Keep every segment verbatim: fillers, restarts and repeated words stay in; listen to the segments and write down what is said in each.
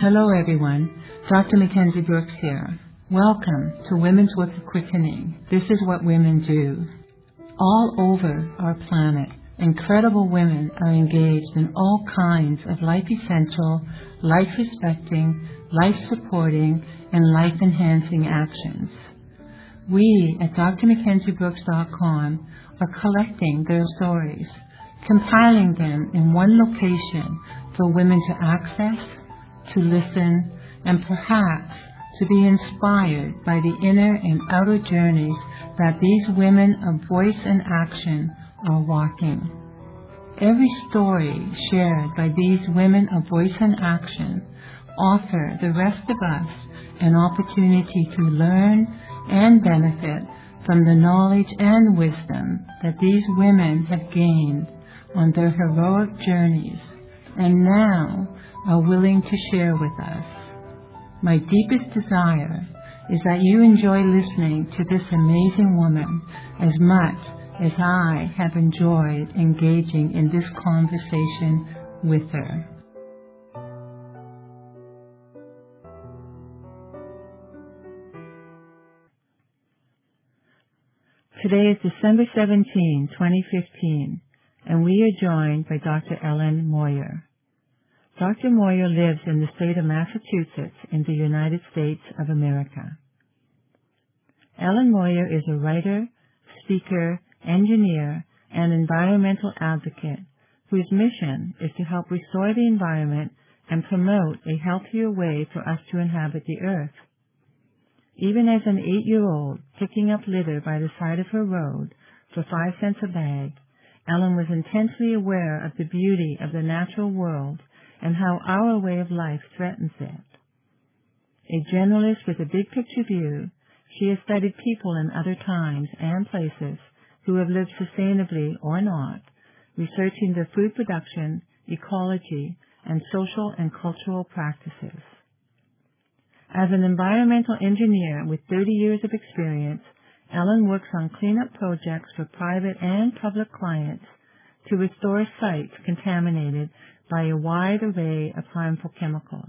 Hello everyone, Doctor Mackenzie Brooks here. Welcome to Women's Work of Quickening. This is what women do. All over our planet, incredible women are engaged in all kinds of life-essential, life-respecting, life-supporting, and life-enhancing actions. We at D R mackenzie brooks dot com are collecting their stories, compiling them in one location for women to access, to listen, and perhaps to be inspired by the inner and outer journeys that these women of voice and action are walking. Every story shared by these women of voice and action offer the rest of us an opportunity to learn and benefit from the knowledge and wisdom that these women have gained on their heroic journeys and now are willing to share with us. My deepest desire is that you enjoy listening to this amazing woman as much as I have enjoyed engaging in this conversation with her. Today is December seventeenth, twenty fifteen, and we are joined by Doctor Ellen Moyer. Doctor Moyer lives in the state of Massachusetts in the United States of America. Ellen Moyer is a writer, speaker, engineer, and environmental advocate whose mission is to help restore the environment and promote a healthier way for us to inhabit the earth. Even as an eight-year-old picking up litter by the side of her road for five cents a bag, Ellen was intensely aware of the beauty of the natural world and how our way of life threatens it. A generalist with a big-picture view, she has studied people in other times and places who have lived sustainably or not, researching their food production, ecology, and social and cultural practices. As an environmental engineer with thirty years of experience, Ellen works on cleanup projects for private and public clients to restore sites contaminated by a wide array of harmful chemicals.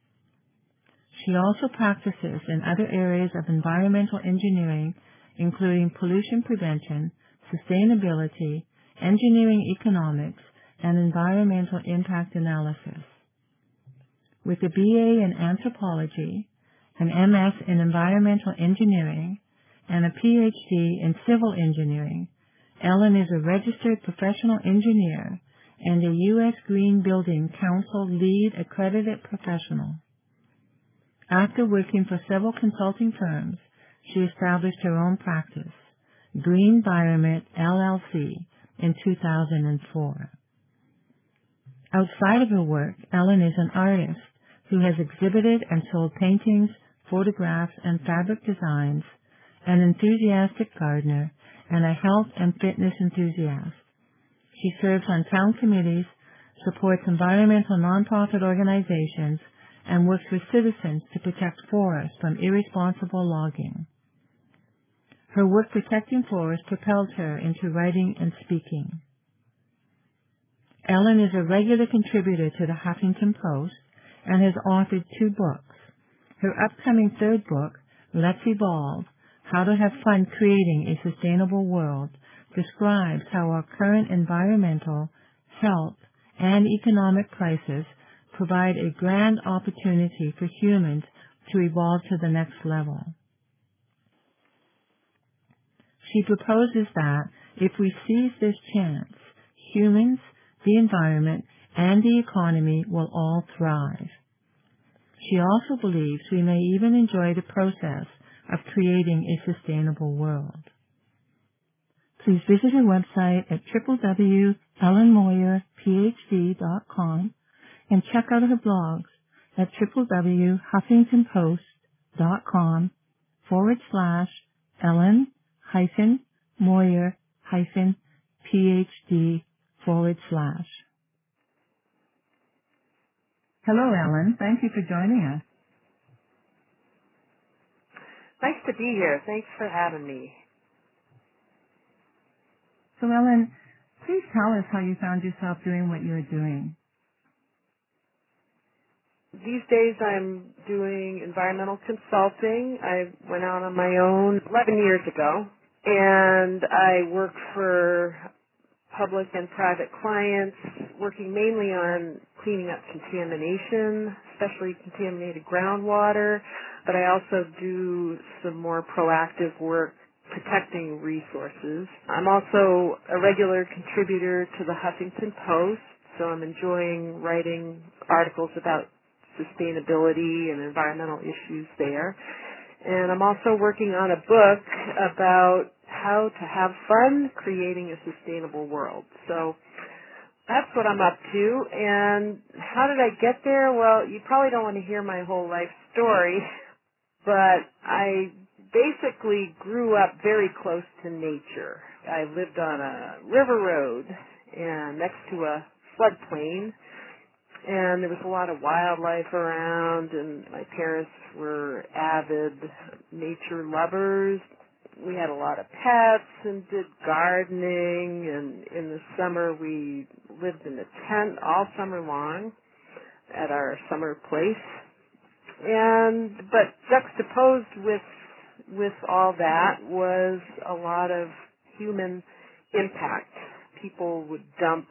She also practices in other areas of environmental engineering, including pollution prevention, sustainability, engineering economics, and environmental impact analysis. With a B A in anthropology, an M S in environmental engineering, and a P H D in civil engineering, Ellen is a registered professional engineer and a U S Green Building Council LEED accredited professional. After working for several consulting firms, she established her own practice, Green Environment L L C, in two thousand four. Outside of her work, Ellen is an artist who has exhibited and sold paintings, photographs, and fabric designs, an enthusiastic gardener, and a health and fitness enthusiast. She serves on town committees, supports environmental nonprofit organizations, and works with citizens to protect forests from irresponsible logging. Her work protecting forests propelled her into writing and speaking. Ellen is a regular contributor to the Huffington Post and has authored two books. Her upcoming third book, Let's Evolve, How to Have Fun Creating a Sustainable World, describes how our current environmental, health, and economic crises provide a grand opportunity for humans to evolve to the next level. She proposes that if we seize this chance, humans, the environment, and the economy will all thrive. She also believes we may even enjoy the process of creating a sustainable world. Please visit her website at w w w dot ellen moyer p h d dot com and check out her blogs at w w w dot huffington post dot com forward slash Ellen hyphen Moyer hyphen PhD forward slash. Hello, Ellen. Thank you for joining us. Nice to be here. Thanks for having me. So, Ellen, please tell us how you found yourself doing what you're doing. These days I'm doing environmental consulting. I went out on my own eleven years ago, and I work for public and private clients, working mainly on cleaning up contamination, especially contaminated groundwater, but I also do some more proactive work protecting resources. I'm also a regular contributor to the Huffington Post, so I'm enjoying writing articles about sustainability and environmental issues there. And I'm also working on a book about how to have fun creating a sustainable world. So that's what I'm up to. And how did I get there? Well, you probably don't want to hear my whole life story, but I basically grew up very close to nature. I lived on a river road and next to a floodplain, and there was a lot of wildlife around, and my parents were avid nature lovers. We had a lot of pets and did gardening, and in the summer we lived in a tent all summer long at our summer place. And but juxtaposed with with all that was a lot of human impact. People would dump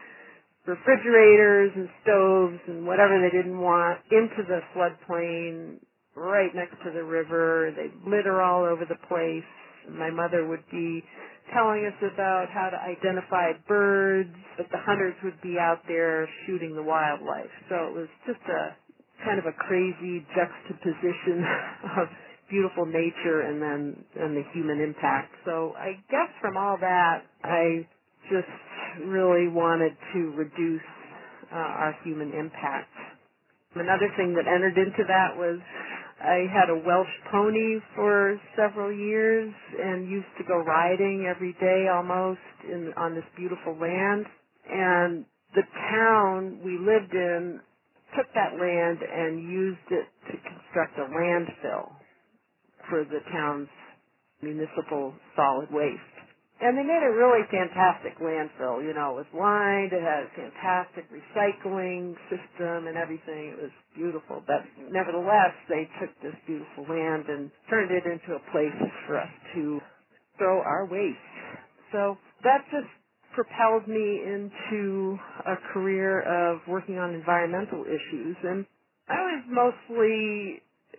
refrigerators and stoves and whatever they didn't want into the floodplain right next to the river. They'd litter all over the place. My mother would be telling us about how to identify birds, but the hunters would be out there shooting the wildlife. So it was just a kind of a crazy juxtaposition of beautiful nature and then and the human impact. So I guess from all that, I just really wanted to reduce uh, our human impact. Another thing that entered into that was I had a Welsh pony for several years and used to go riding every day almost in on this beautiful land. And the town we lived in took that land and used it to construct a landfill for the town's municipal solid waste. And they made a really fantastic landfill. You know, it was lined, it had a fantastic recycling system and everything. It was beautiful. But nevertheless, they took this beautiful land and turned it into a place for us to throw our waste. So that just propelled me into a career of working on environmental issues. And I was mostly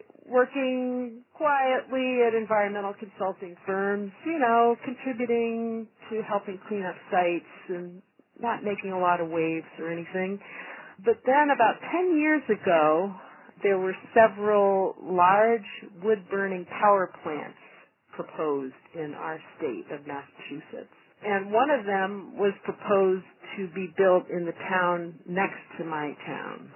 working quietly at environmental consulting firms, you know, contributing to helping clean up sites and not making a lot of waves or anything. But then about ten years ago, there were several large wood-burning power plants proposed in our state of Massachusetts. And one of them was proposed to be built in the town next to my town.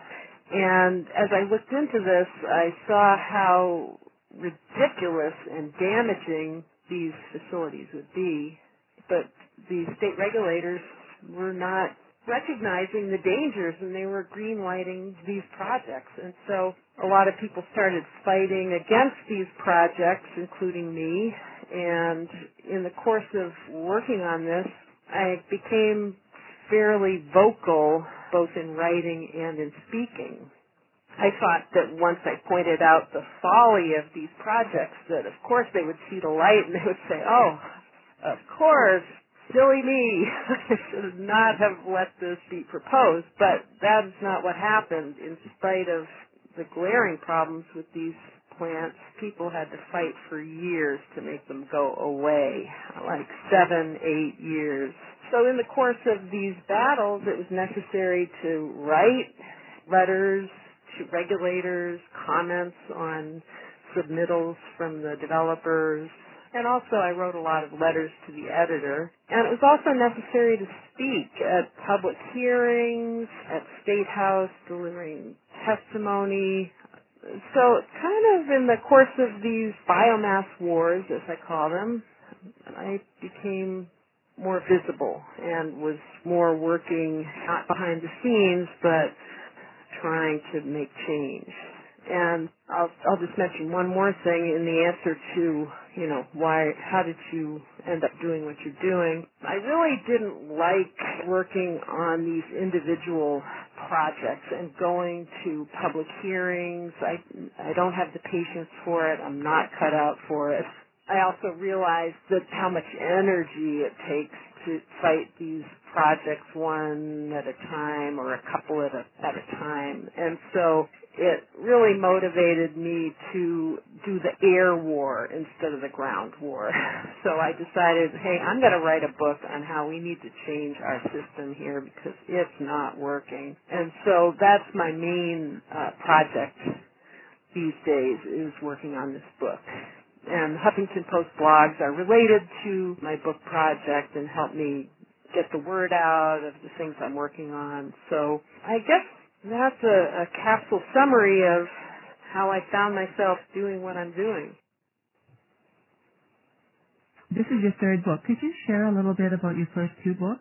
And as I looked into this, I saw how ridiculous and damaging these facilities would be. But the state regulators were not recognizing the dangers, and they were green-lighting these projects. And so a lot of people started fighting against these projects, including me. And in the course of working on this, I became fairly vocal, both in writing and in speaking. I thought that once I pointed out the folly of these projects, that of course they would see the light and they would say, oh, of course, silly me, I should not have let this be proposed. But that is not what happened. In spite of the glaring problems with these plants, people had to fight for years to make them go away, like seven, eight years. So in the course of these battles, it was necessary to write letters to regulators, comments on submittals from the developers, and also I wrote a lot of letters to the editor. And it was also necessary to speak at public hearings, at State House, delivering testimony. So kind of in the course of these biomass wars, as I call them, I became more visible and was more working not behind the scenes but trying to make change. And I'll I'll just mention one more thing in the answer to, you know, why how did you end up doing what you're doing? I really didn't like working on these individual projects and going to public hearings. I, I don't have the patience for it. I'm not cut out for it. I also realized that how much energy it takes to fight these projects one at a time or a couple at a, at a time. And so it really motivated me to do the air war instead of the ground war. So I decided, hey, I'm going to write a book on how we need to change our system here because it's not working. And so that's my main uh, project these days, is working on this book. And Huffington Post blogs are related to my book project and help me get the word out of the things I'm working on. So I guess that's a, a capsule summary of how I found myself doing what I'm doing. This is your third book. Could you share a little bit about your first two books?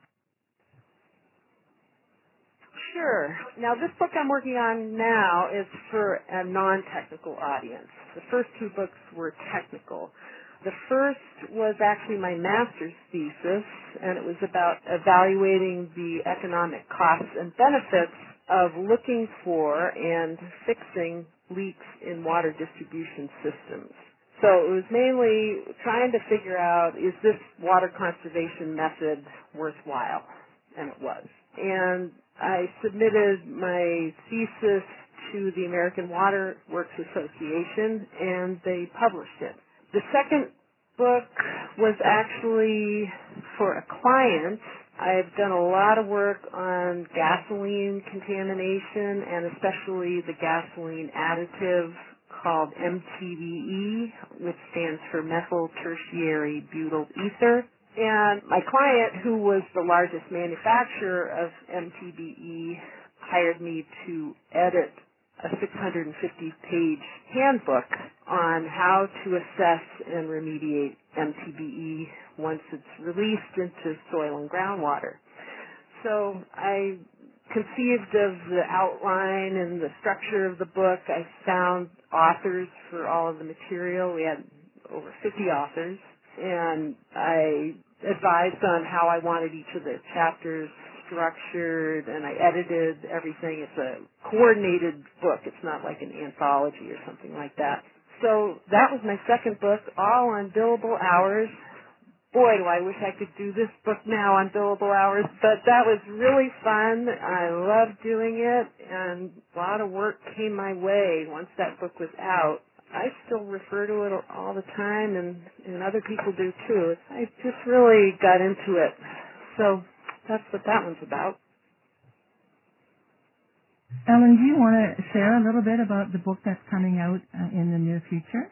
Sure. Now, this book I'm working on now is for a non-technical audience. The first two books were technical. The first was actually my master's thesis, and it was about evaluating the economic costs and benefits of looking for and fixing leaks in water distribution systems. So it was mainly trying to figure out, is this water conservation method worthwhile? And it was. And I submitted my thesis to the American Water Works Association, and they published it. The second book was actually for a client. I've done a lot of work on gasoline contamination, and especially the gasoline additive called M T B E, which stands for methyl tertiary butyl ether. And my client, who was the largest manufacturer of M T B E, hired me to edit a six hundred fifty page handbook on how to assess and remediate M T B E once it's released into soil and groundwater. So I conceived of the outline and the structure of the book. I found authors for all of the material. We had over fifty authors, and I advised on how I wanted each of the chapters structured, and I edited everything. It's a coordinated book. It's not like an anthology or something like that. So that was my second book, all on billable hours. Boy, do I wish I could do this book now on billable hours, but that was really fun. I loved doing it, and a lot of work came my way once that book was out. I still refer to it all the time, and, and other people do too. I just really got into it. So that's what that one's about. Ellen, do you want to share a little bit about the book that's coming out uh, in the near future?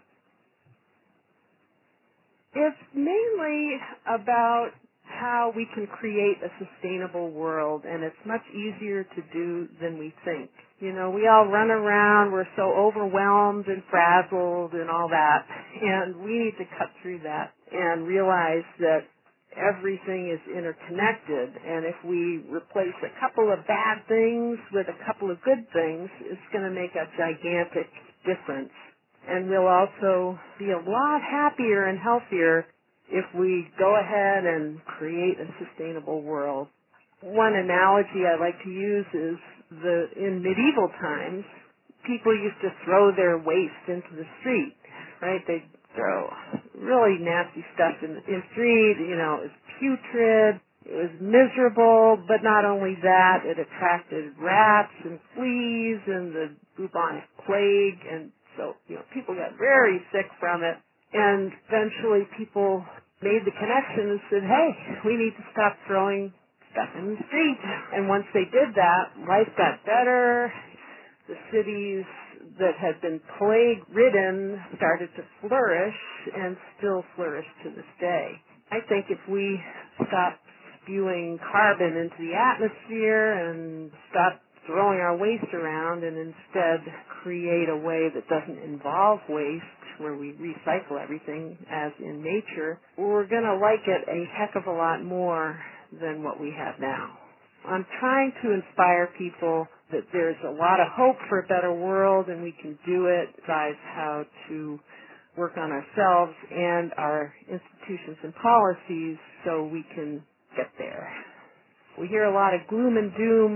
It's mainly about how we can create a sustainable world, and it's much easier to do than we think. You know, we all run around, we're so overwhelmed and frazzled and all that, and we need to cut through that and realize that everything is interconnected, and if we replace a couple of bad things with a couple of good things, it's going to make a gigantic difference. And we'll also be a lot happier and healthier if we go ahead and create a sustainable world. One analogy I like to use is the in medieval times, people used to throw their waste into the street, right? They'd throw really nasty stuff in the, in the street. You know, it was putrid. It was miserable, but not only that, it attracted rats and fleas and the bubonic plague, and so, you know, people got very sick from it, and eventually people made the connection and said, hey, we need to stop throwing stuff in the street. And once they did that, life got better. The cities that had been plague-ridden started to flourish and still flourish to this day. I think if we stop spewing carbon into the atmosphere and stop throwing our waste around and instead create a way that doesn't involve waste, where we recycle everything as in nature, we're going to like it a heck of a lot more than what we have now. I'm trying to inspire people that there's a lot of hope for a better world, and we can do it, advise how to work on ourselves and our institutions and policies so we can get there. We hear a lot of gloom and doom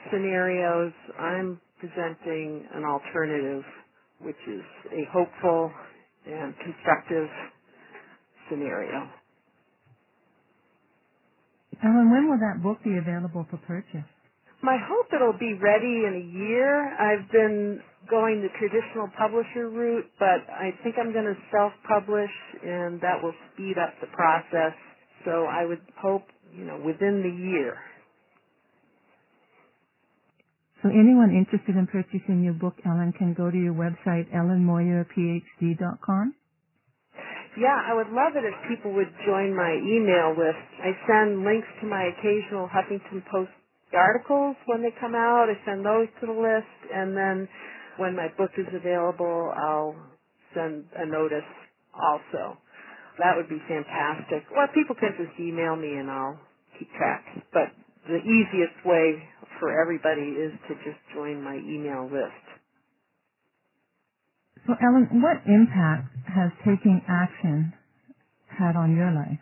scenarios, I'm presenting an alternative, which is a hopeful and constructive scenario. Ellen, when will that book be available for purchase? My hope it'll be ready in a year. I've been going the traditional publisher route, but I think I'm going to self-publish, and that will speed up the process. So I would hope, you know, within the year. So anyone interested in purchasing your book, Ellen, can go to your website, ellen moyer p h d dot com? Yeah, I would love it if people would join my email list. I send links to my occasional Huffington Post articles when they come out. I send those to the list, and then when my book is available, I'll send a notice also. That would be fantastic. Or people can just email me and I'll keep track. But the easiest way for everybody is to just join my email list. So, Ellen, what impact has taking action had on your life?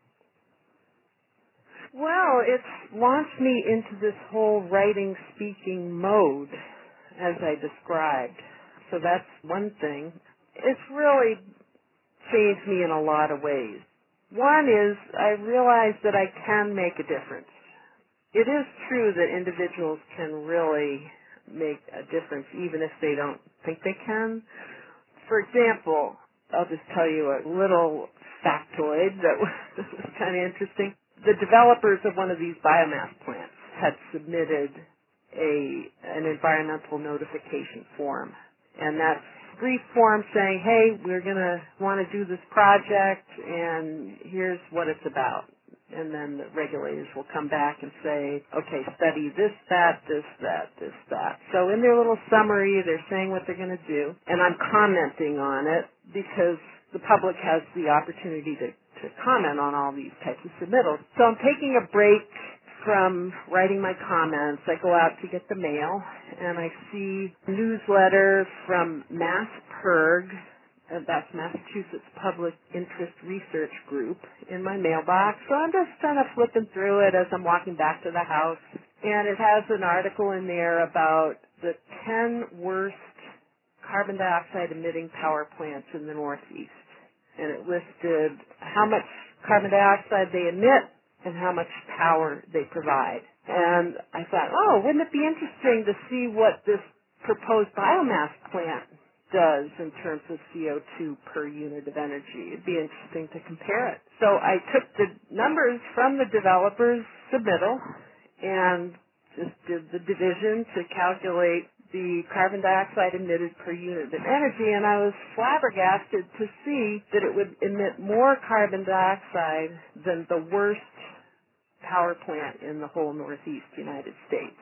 Well, it's launched me into this whole writing, speaking mode, as I described. So that's one thing. It's really changed me in a lot of ways. One is I realized that I can make a difference. It is true that individuals can really make a difference even if they don't think they can. For example, I'll just tell you a little factoid that was, that was kind of interesting. The developers of one of these biomass plants had submitted a an environmental notification form, and that's a brief form saying, hey, we're going to want to do this project, and here's what it's about. And then the regulators will come back and say, okay, study this, that, this, that, this, that. So in their little summary, they're saying what they're going to do, and I'm commenting on it because the public has the opportunity to, to comment on all these types of submittals. So I'm taking a break from writing my comments. I go out to get the mail, and I see a newsletter from MassPIRG, Uh, that's Massachusetts Public Interest Research Group, in my mailbox. So I'm just kind of flipping through it as I'm walking back to the house. And it has an article in there about the ten worst carbon dioxide emitting power plants in the Northeast. And it listed how much carbon dioxide they emit and how much power they provide. And I thought, oh, wouldn't it be interesting to see what this proposed biomass plant does in terms of C O two per unit of energy. It'd be interesting to compare it. So I took the numbers from the developer's submittal and just did the division to calculate the carbon dioxide emitted per unit of energy, and I was flabbergasted to see that it would emit more carbon dioxide than the worst power plant in the whole Northeast United States.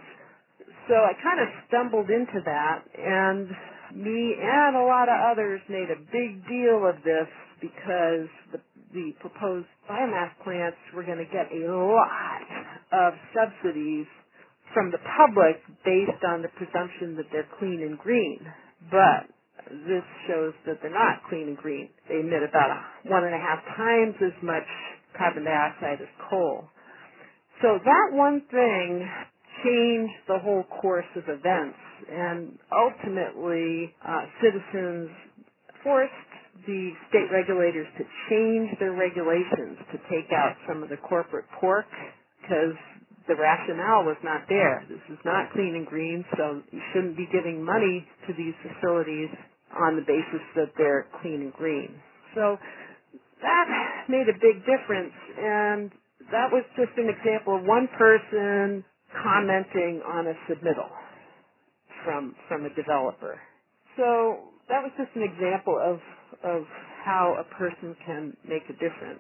So I kind of stumbled into that, and me and a lot of others made a big deal of this because the, the proposed biomass plants were going to get a lot of subsidies from the public based on the presumption that they're clean and green. But this shows that they're not clean and green. They emit about a, one and a half times as much carbon dioxide as coal. So that one thing changed the whole course of events, and ultimately uh, citizens forced the state regulators to change their regulations to take out some of the corporate pork because the rationale was not there. This is not clean and green, so you shouldn't be giving money to these facilities on the basis that they're clean and green. So that made a big difference, and that was just an example of one person commenting on a submittal from from a developer. So that was just an example of of how a person can make a difference.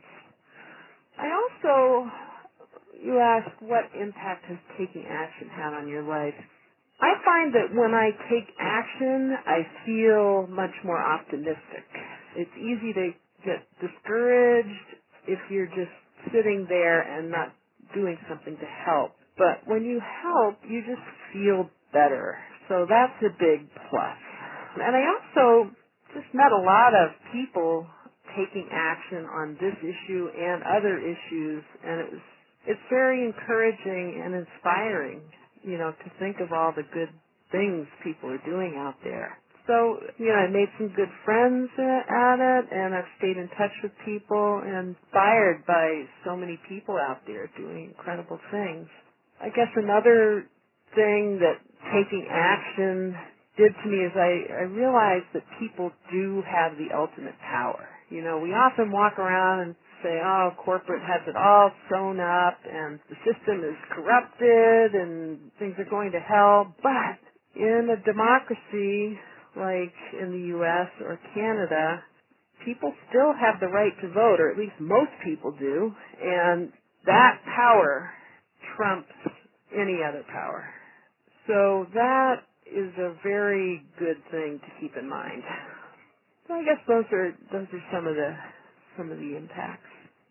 I also, you asked what impact has taking action had on your life. I find that when I take action, I feel much more optimistic. It's easy to get discouraged if you're just sitting there and not doing something to help. But when you help, you just feel better. So that's a big plus. And I also just met a lot of people taking action on this issue and other issues, and it was it's very encouraging and inspiring. you know, to think of all the good things people are doing out there. So, you know, I made some good friends at it, and I've stayed in touch with people and inspired by so many people out there doing incredible things. I guess another thing that taking action did to me is I, I realized that people do have the ultimate power. You know, we often walk around and say, oh, corporate has it all sewn up and the system is corrupted and things are going to hell. But in a democracy like in the U S or Canada, people still have the right to vote, or at least most people do, and that power trumps any other power. So that is a very good thing to keep in mind. So I guess those are those are some of the some of the impacts.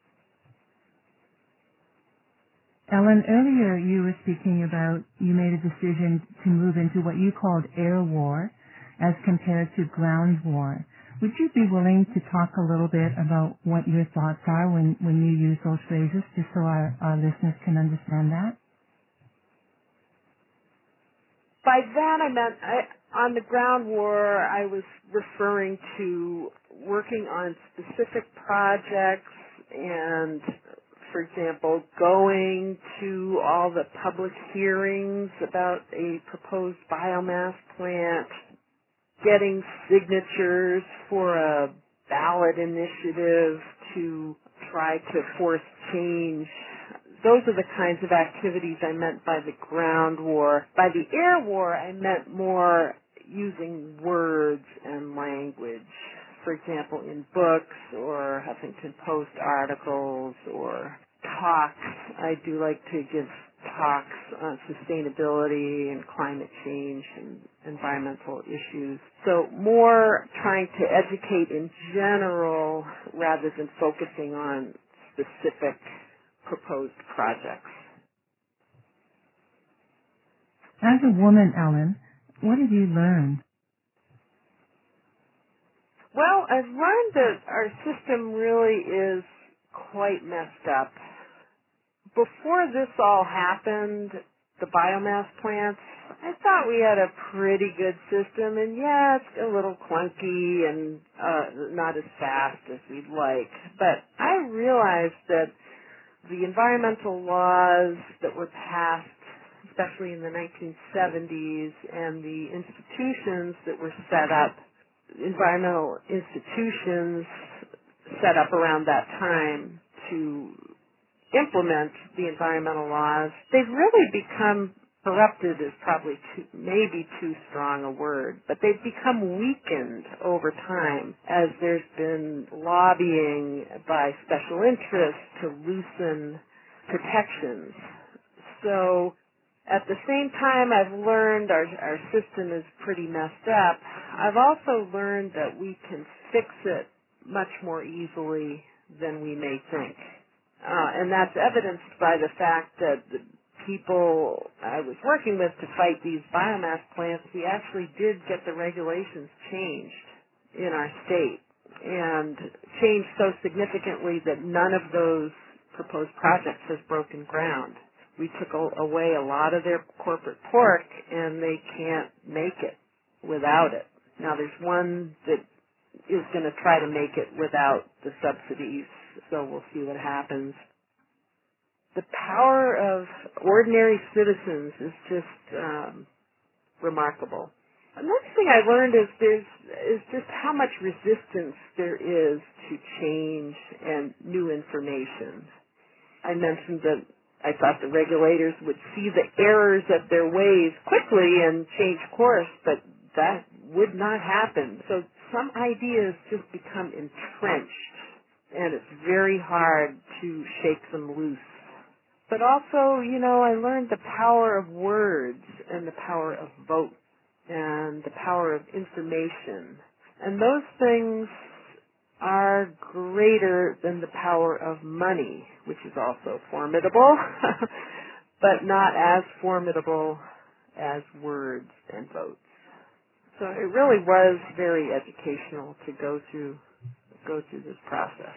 Ellen, earlier you were speaking about you made a decision to move into what you called air war as compared to ground war. Would you be willing to talk a little bit about what your thoughts are when, when you use those phrases, just so our, our listeners can understand that? By that I meant, I, on the ground war, I was referring to working on specific projects and, for example, going to all the public hearings about a proposed biomass plant, getting signatures for a ballot initiative to try to force change. Those are the kinds of activities I meant by the ground war. By the air war, I meant more using words and language. For example, in books or Huffington Post articles or talks. I do like to give talks on sustainability and climate change and environmental issues. So more trying to educate in general rather than focusing on specific proposed projects. As a woman, Ellen, what have you learned? Well, I've learned that our system really is quite messed up. Before this all happened, the biomass plants, I thought we had a pretty good system, and yeah, it's a little clunky and uh, not as fast as we'd like. But I realized that the environmental laws that were passed, especially in the nineteen seventies, and the institutions that were set up, environmental institutions set up around that time to implement the environmental laws, they've really become, corrupted is probably too, maybe too strong a word, but they've become weakened over time as there's been lobbying by special interests to loosen protections. So at the same time I've learned our, our system is pretty messed up, I've also learned that we can fix it much more easily than we may think. Uh, and that's evidenced by the fact that the people I was working with to fight these biomass plants, we actually did get the regulations changed in our state, and changed so significantly that none of those proposed projects has broken ground. We took a- away a lot of their corporate pork, and they can't make it without it. Now there's one that is going to try to make it without the subsidies, so we'll see what happens. The power of ordinary citizens is just um, remarkable. Another thing I learned is there's is just how much resistance there is to change and new information. I mentioned that I thought the regulators would see the errors of their ways quickly and change course, but that would not happen. So some ideas just become entrenched, and it's very hard to shake them loose. But also, you know, I learned the power of words and the power of vote and the power of information. And those things are greater than the power of money, which is also formidable, but not as formidable as words and votes. So it really was very educational to go through go through this process.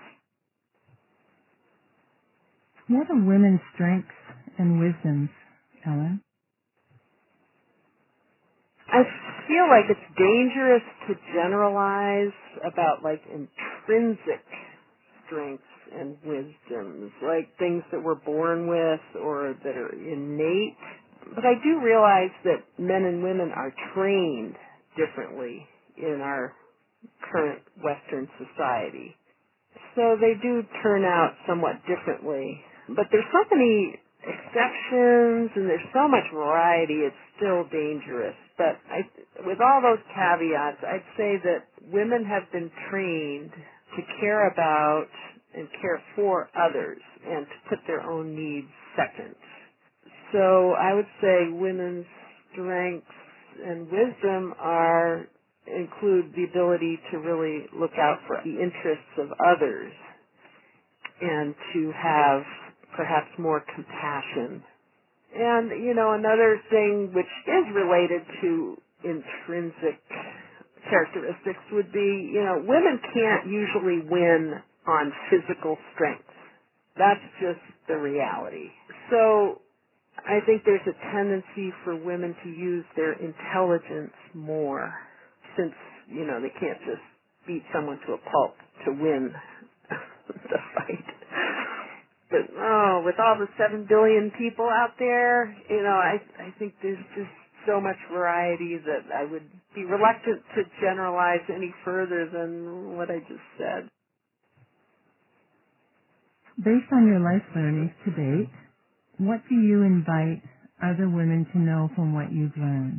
What are women's strengths and wisdoms, Ellen? I feel like it's dangerous to generalize about like intrinsic strengths and wisdoms, like things that we're born with or that are innate. But I do realize that men and women are trained differently in our current Western society. So they do turn out somewhat differently. But there's so many exceptions and there's so much variety, it's still dangerous. But I, with all those caveats, I'd say that women have been trained to care about and care for others and to put their own needs second. So I would say women's strengths and wisdom are include the ability to really look out for the interests of others and to have perhaps more compassion. And, you know, another thing which is related to intrinsic characteristics would be, you know, women can't usually win on physical strength. That's just the reality. So I think there's a tendency for women to use their intelligence more since, you know, they can't just beat someone to a pulp to win the fight. But, oh, with all the seven billion people out there, you know, I, I think there's just so much variety that I would be reluctant to generalize any further than what I just said. Based on your life learnings to date, what do you invite other women to know from what you've learned?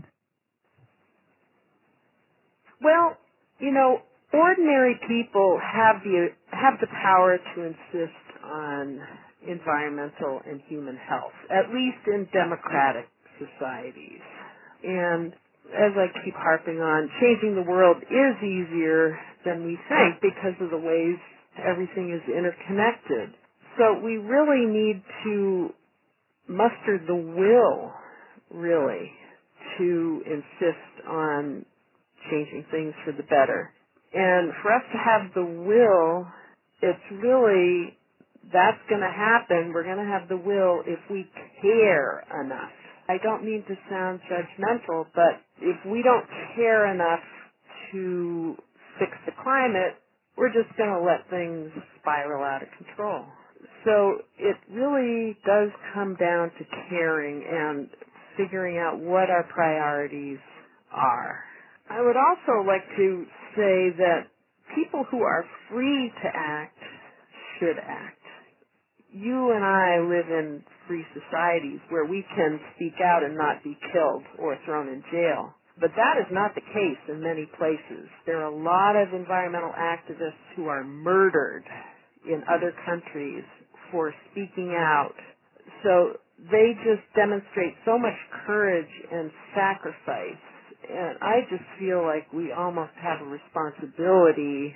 Well, you know, ordinary people have the have the power to insist on environmental and human health, at least in democratic societies. And as I keep harping on, changing the world is easier than we think because of the ways everything is interconnected. So we really need to muster the will, really, to insist on changing things for the better. And for us to have the will, it's really, that's going to happen. We're going to have the will if we care enough. I don't mean to sound judgmental, but if we don't care enough to fix the climate, we're just going to let things spiral out of control. So it really does come down to caring and figuring out what our priorities are. I would also like to say that people who are free to act should act. You and I live in free societies where we can speak out and not be killed or thrown in jail. But that is not the case in many places. There are a lot of environmental activists who are murdered in other countries for speaking out. So they just demonstrate so much courage and sacrifice. And I just feel like we almost have a responsibility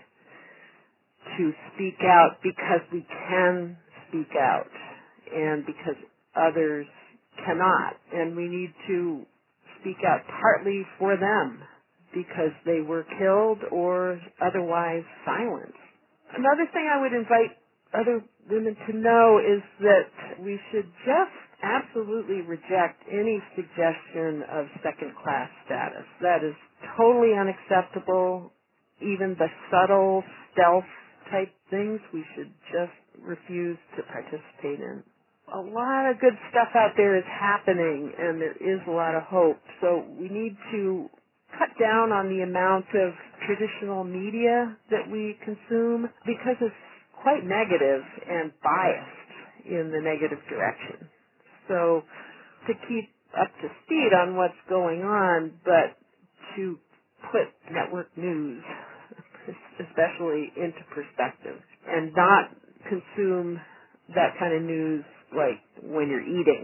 to speak out because we can speak out and because others cannot. And we need to speak out partly for them because they were killed or otherwise silenced. Another thing I would invite other women to know is that we should just absolutely reject any suggestion of second-class status. That is totally unacceptable. Even the subtle stealth type things we should just refuse to participate in. A lot of good stuff out there is happening and there is a lot of hope. So we need to cut down on the amount of traditional media that we consume because it's quite negative and biased in the negative direction. So to keep up to speed on what's going on, but to put network news, especially, into perspective and not consume that kind of news like when you're eating,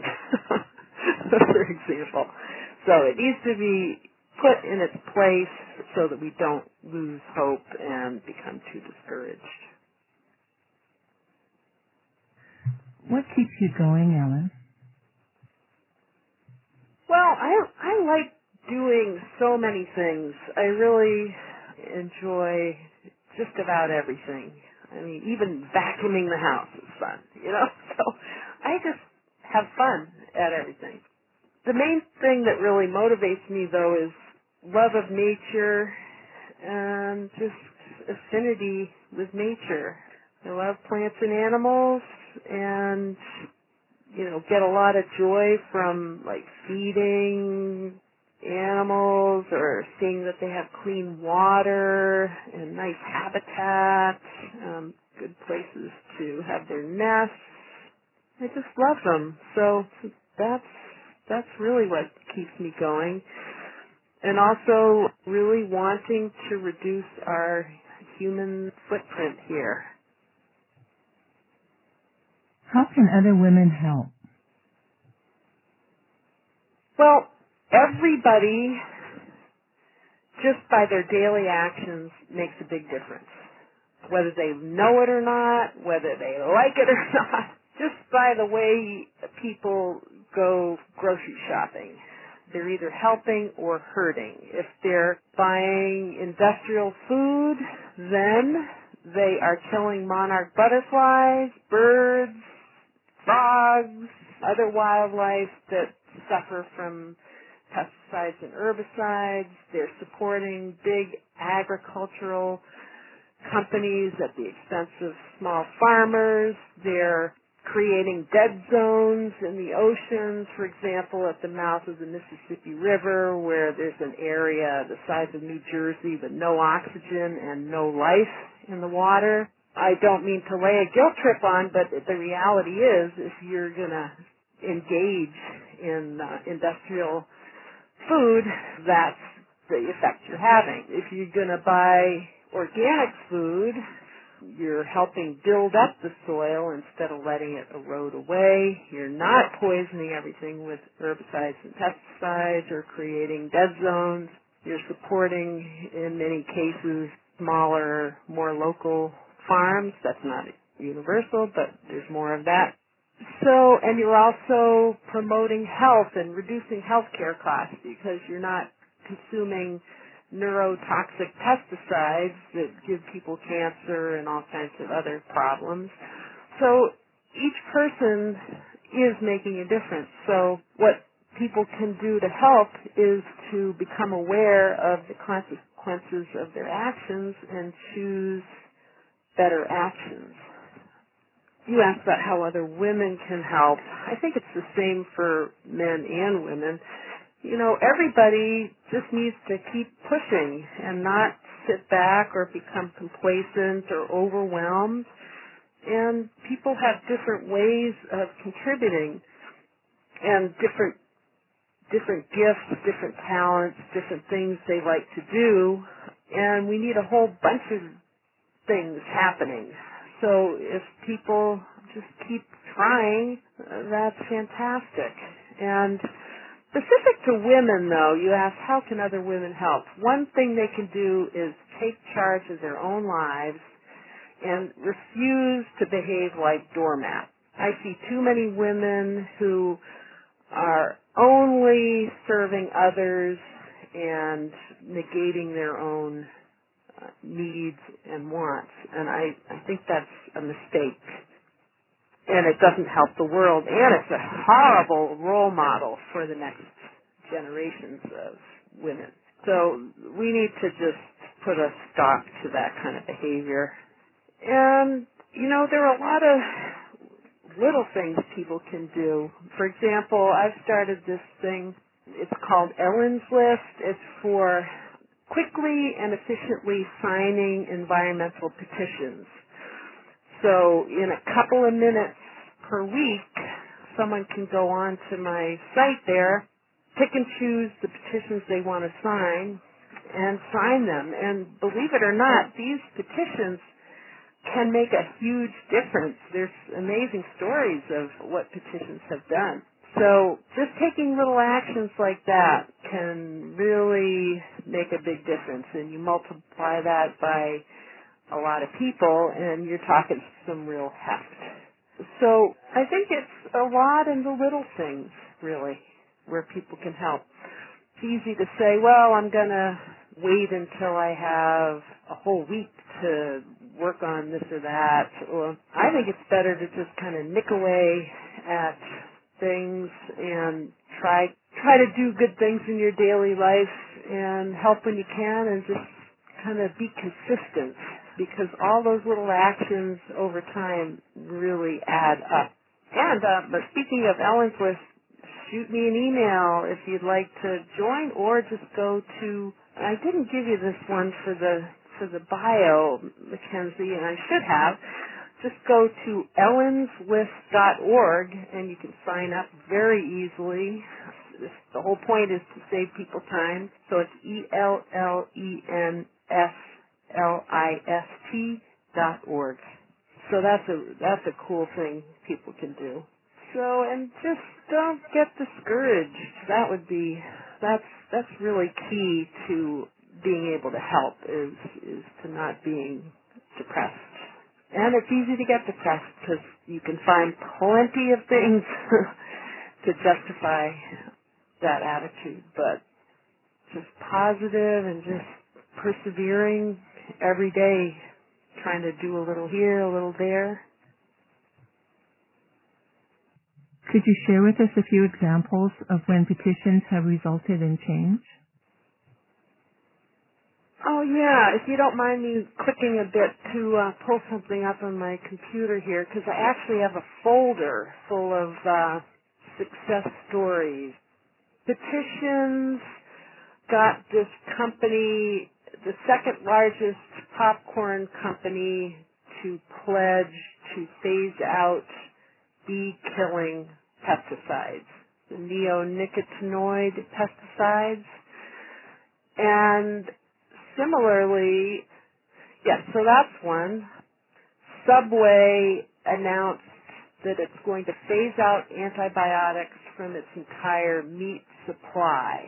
for example. So it needs to be put in its place so that we don't lose hope and become too discouraged. What keeps you going, Ellen? Well, I I like doing so many things. I really enjoy just about everything. I mean, even vacuuming the house is fun, you know? So I just have fun at everything. The main thing that really motivates me, though, is love of nature and just affinity with nature. I love plants and animals and, you know, get a lot of joy from like feeding animals or seeing that they have clean water and nice habitat, um, good places to have their nests. I just love them. So that's that's really what keeps me going. And also really wanting to reduce our human footprint here. How can other women help? Well, everybody, just by their daily actions, makes a big difference. Whether they know it or not, whether they like it or not, just by the way people go grocery shopping. They're either helping or hurting. If they're buying industrial food, then they are killing monarch butterflies, birds, frogs, other wildlife that suffer from pesticides and herbicides. They're supporting big agricultural companies at the expense of small farmers. They're creating dead zones in the oceans, for example, at the mouth of the Mississippi River, where there's an area the size of New Jersey with no oxygen and no life in the water. I don't mean to lay a guilt trip on, but the reality is if you're going to engage in uh, industrial food, that's the effect you're having. If you're going to buy organic food, you're helping build up the soil instead of letting it erode away. You're not poisoning everything with herbicides and pesticides or creating dead zones. You're supporting, in many cases, smaller, more local farms. That's not universal, but there's more of that. So, and you're also promoting health and reducing healthcare costs because you're not consuming neurotoxic pesticides that give people cancer and all kinds of other problems. So each person is making a difference. So what people can do to help is to become aware of the consequences of their actions and choose better actions. You asked about how other women can help. I think it's the same for men and women. You know, everybody just needs to keep pushing and not sit back or become complacent or overwhelmed. And people have different ways of contributing and different different gifts, different talents, different things they like to do. And we need a whole bunch of things happening. So if people just keep trying, uh, that's fantastic. And specific to women, though, you ask, how can other women help? One thing they can do is take charge of their own lives and refuse to behave like doormats. I see too many women who are only serving others and negating their own uh, needs and wants, and I, I think that's a mistake. And it doesn't help the world, and it's a horrible role model for the next generations of women. So we need to just put a stop to that kind of behavior. And, you know, there are a lot of little things people can do. For example, I've started this thing. It's called Ellen's List. It's for quickly and efficiently signing environmental petitions. So in a couple of minutes per week, someone can go on to my site there, pick and choose the petitions they want to sign, and sign them. And believe it or not, these petitions can make a huge difference. There's amazing stories of what petitions have done. So just taking little actions like that can really make a big difference. And you multiply that by a lot of people, and you're talking some real heft. So I think it's a lot in the little things, really, where people can help. It's easy to say, well, I'm going to wait until I have a whole week to work on this or that. Or I think it's better to just kind of nick away at things and try try to do good things in your daily life and help when you can, and just kind of be consistent, because all those little actions over time really add up. And uh, but speaking of Ellen's List, shoot me an email if you'd like to join, or just go to, I didn't give you this one for the for the bio, Mackenzie, and I should have. Just go to ellens list dot org and you can sign up very easily. This, the whole point is to save people time. So it's E L L E N S L I S T dot org. So that's a that's a cool thing people can do. So, and just don't get discouraged. That would be that's that's really key to being able to help, is is to not being depressed. And it's easy to get depressed because you can find plenty of things to justify that attitude, but just positive and just persevering every day, trying to do a little here, a little there. Could you share with us a few examples of when petitions have resulted in change? Oh, yeah, if you don't mind me clicking a bit to uh, pull something up on my computer here, because I actually have a folder full of uh, success stories. Petitions got this company, the second largest popcorn company, to pledge to phase out bee-killing pesticides, the neonicotinoid pesticides. And similarly, yes, so that's one. Subway announced that it's going to phase out antibiotics from its entire meat supply.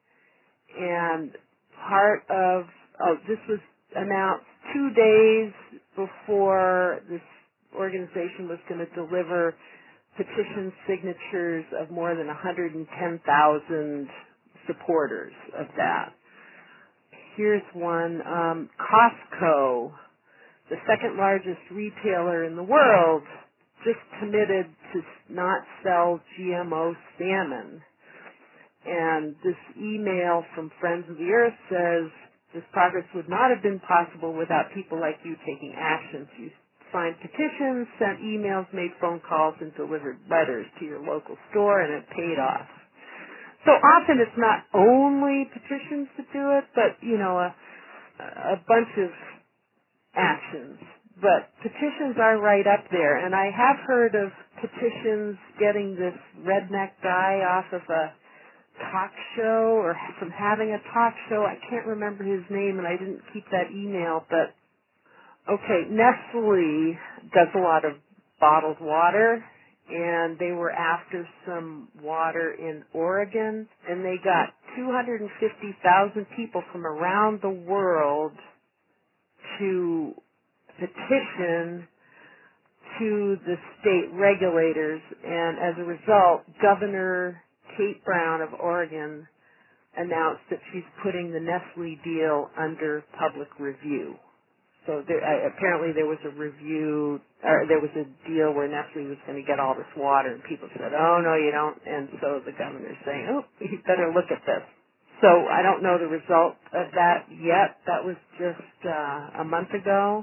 And part of, oh, this was announced two days before this organization was going to deliver petition signatures of more than one hundred ten thousand supporters of that. Here's one, um, Costco, the second largest retailer in the world, just committed to not sell G M O salmon. And this email from Friends of the Earth says, this progress would not have been possible without people like you taking actions. You signed petitions, sent emails, made phone calls, and delivered letters to your local store, and it paid off. So often it's not only petitions to do it, but, you know, a, a bunch of actions. But petitions are right up there. And I have heard of petitions getting this redneck guy off of a talk show, or from having a talk show. I can't remember his name, and I didn't keep that email. But, okay, Nestle does a lot of bottled water, and they were after some water in Oregon, and they got two hundred fifty thousand people from around the world to petition to the state regulators, and as a result, Governor Kate Brown of Oregon announced that she's putting the Nestle deal under public review. So there, uh, apparently there was a review, or there was a deal where Nestle was going to get all this water, and people said, oh, no, you don't. And so the governor's saying, oh, you better look at this. So I don't know the result of that yet. That was just uh, a month ago.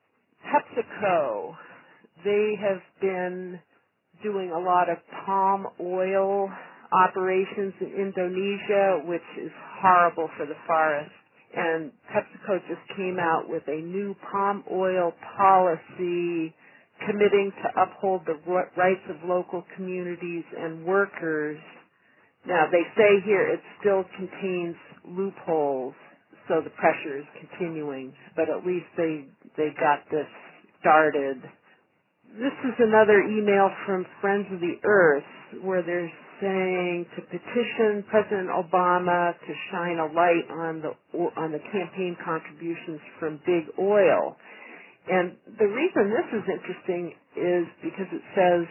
PepsiCo, they have been doing a lot of palm oil operations in Indonesia, which is horrible for the forest. And PepsiCo just came out with a new palm oil policy committing to uphold the rights of local communities and workers. Now, they say here it still contains loopholes, so the pressure is continuing, but at least they, they got this started. This is another email from Friends of the Earth where they're saying to petition President Obama to shine a light on the on the campaign contributions from big oil. And the reason this is interesting is because it says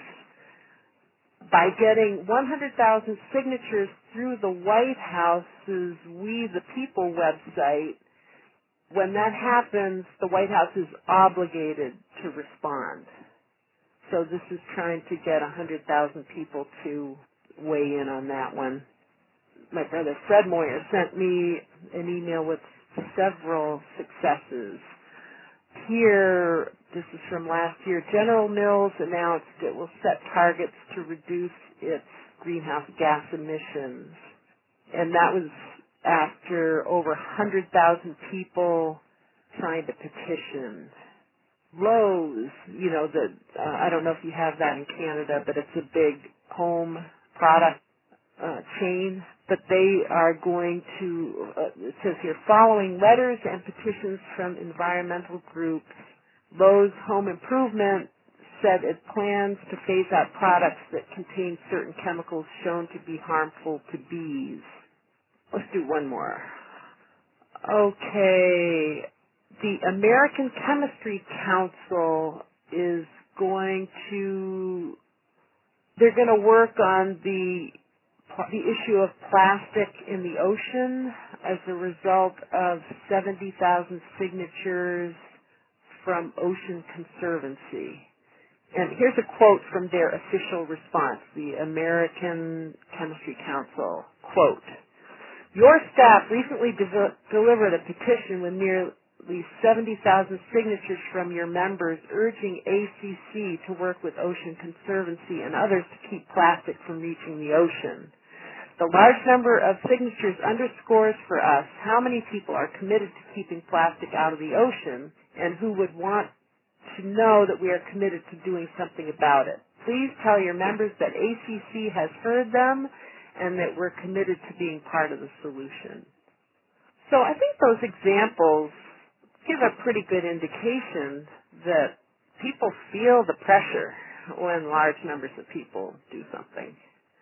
by getting one hundred thousand signatures through the White House's We the People website, when that happens, the White House is obligated to respond. So this is trying to get one hundred thousand people to weigh in on that one. my brother Fred Moyer sent me an email with several successes. Here, this is from last year, General Mills announced it will set targets to reduce its greenhouse gas emissions. And that was after over one hundred thousand people signed a petition. Lowe's, you know, the uh, I don't know if you have that in Canada, but it's a big home product uh, chain. But they are going to, uh, it says here, following letters and petitions from environmental groups, Lowe's Home Improvement said it plans to phase out products that contain certain chemicals shown to be harmful to bees. Let's do one more. Okay. The American Chemistry Council is going to, they're going to work on the the issue of plastic in the ocean as a result of seventy thousand signatures from Ocean Conservancy. And here's a quote from their official response, the American Chemistry Council. Quote, "Your staff recently de- delivered a petition with nearly seventy thousand signatures from your members urging A C C to work with Ocean Conservancy and others to keep plastic from reaching the ocean. The large number of signatures underscores for us how many people are committed to keeping plastic out of the ocean and who would want to know that we are committed to doing something about it. Please tell your members that A C C has heard them and that we're committed to being part of the solution." So I think those examples give a pretty good indication that people feel the pressure when large numbers of people do something.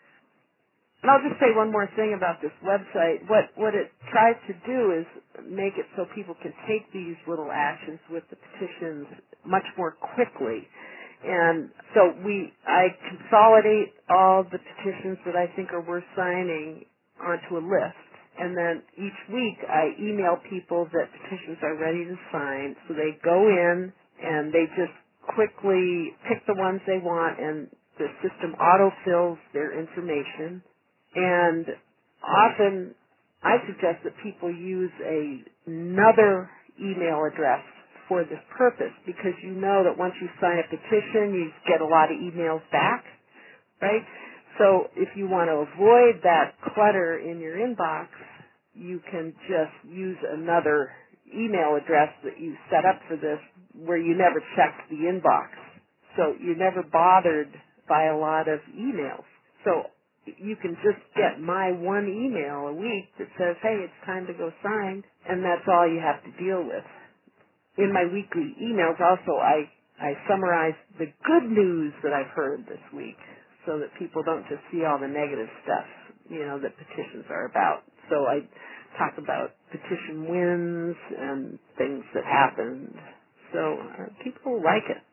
And I'll just say one more thing about this website. What what it tries to do is make it so people can take these little actions with the petitions much more quickly. And so we, I consolidate all the petitions that I think are worth signing onto a list. And then each week I email people that petitions are ready to sign. So they go in and they just quickly pick the ones they want, and the system autofills their information. And often I suggest that people use a, another email address for this purpose, because you know that once you sign a petition, you get a lot of emails back, right? So if you want to avoid that clutter in your inbox, you can just use another email address that you set up for this where you never check the inbox. So you're never bothered by a lot of emails. So you can just get my one email a week that says, hey, it's time to go sign, and that's all you have to deal with. In my weekly emails also, I, I summarize the good news that I've heard this week so that people don't just see all the negative stuff, you know, that petitions are about. So I talk about petition wins and things that happened. So uh, people like it.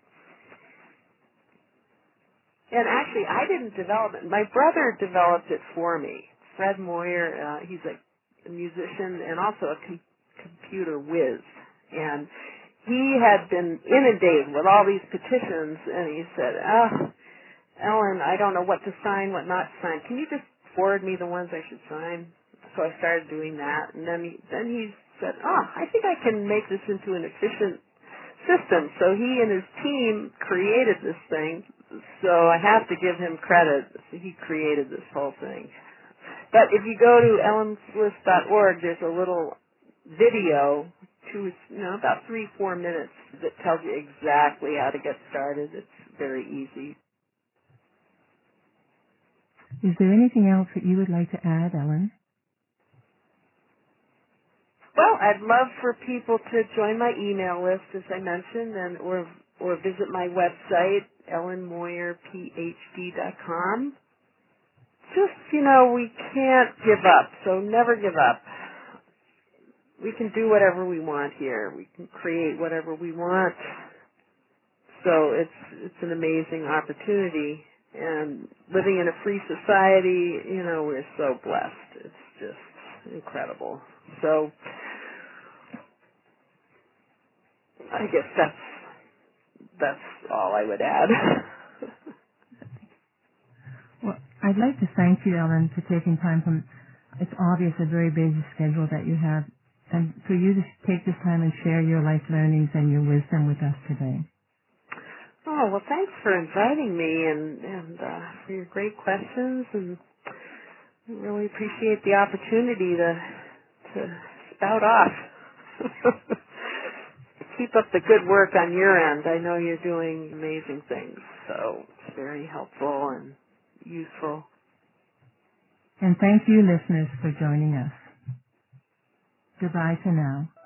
And actually, I didn't develop it. My brother developed it for me. Fred Moyer, uh, he's a, a musician and also a com- computer whiz. And he had been inundated with all these petitions, and he said, oh, Ellen, I don't know what to sign, what not to sign. Can you just forward me the ones I should sign? So I started doing that. And then he, then he said, oh, I think I can make this into an efficient system. So he and his team created this thing. So I have to give him credit. He created this whole thing. But if you go to ellen swiss dot org, there's a little video, two, you know, about three, four minutes that tells you exactly how to get started. It's very easy. Is there anything else that you would like to add, Ellen? Well, I'd love for people to join my email list, as I mentioned, and or or visit my website, ellen moyer p h d dot com. Just, you know, we can't give up, so never give up. We can do whatever we want here. We can create whatever we want. So it's it's an amazing opportunity. And living in a free society, you know, we're so blessed. It's just incredible. So I guess that's that's all I would add. Well, I'd like to thank you, Ellen, for taking time from it's obvious a very busy schedule that you have, and for you to take this time and share your life learnings and your wisdom with us today. Oh, well, thanks for inviting me and, and uh, for your great questions, and I really appreciate the opportunity to, to spout off. Keep up the good work on your end. I know you're doing amazing things, so it's very helpful and useful. And thank you, listeners, for joining us. Goodbye for now.